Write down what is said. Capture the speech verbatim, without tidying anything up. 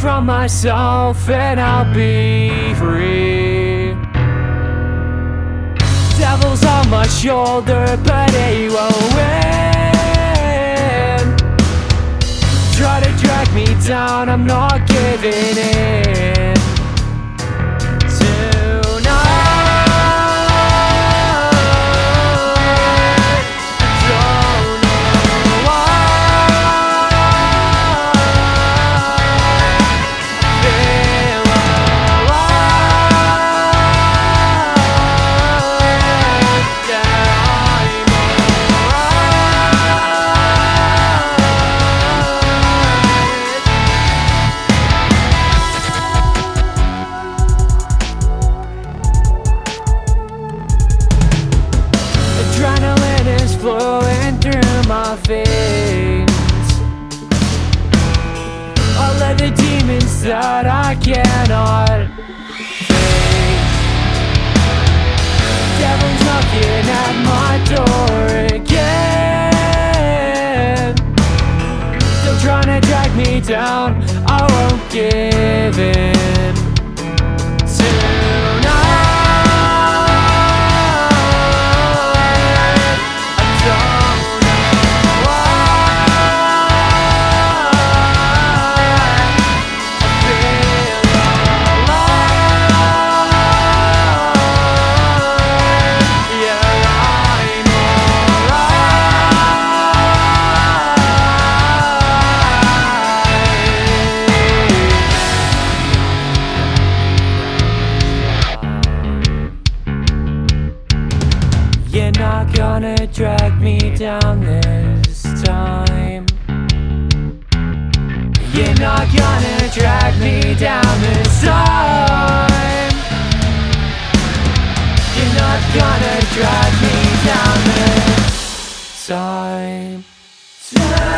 from myself and I'll be free. Devil's on my shoulder, but he won't win. Try to drag me down, I'm not giving in. Flowing through my veins, all of the demons that I cannot face. Devil's knocking at my door again, still trying to drag me down. I won't give in. You're not gonna drag me down this time. You're not gonna drag me down this time. You're not gonna drag me down this time. time.